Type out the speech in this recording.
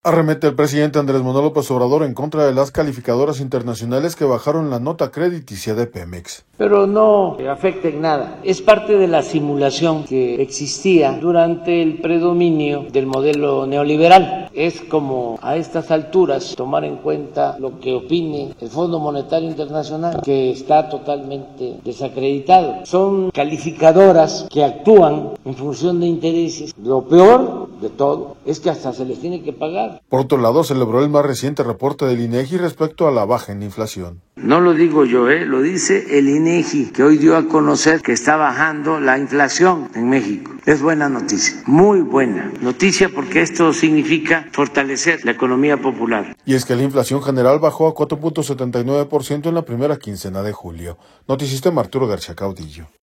Arremete el presidente Andrés Manuel López Obrador en contra de las calificadoras internacionales que bajaron la nota crediticia de Pemex. Pero no afecta en nada. Es parte de la simulación que existía durante el predominio del modelo neoliberal. Es como a estas alturas tomar en cuenta lo que opine el Fondo Monetario Internacional, que está totalmente desacreditado. Son calificadoras que actúan en función de intereses. Lo peor de todo es que hasta se les tiene que pagar. Por otro lado, celebró el más reciente reporte del INEGI respecto a la baja en la inflación. No lo digo yo, lo dice el INEGI, que hoy dio a conocer que está bajando la inflación en México. Es buena noticia, muy buena noticia, porque esto significa fortalecer la economía popular. Y es que la inflación general bajó a 4.79% en la primera quincena de julio. Noticista Arturo García Caudillo.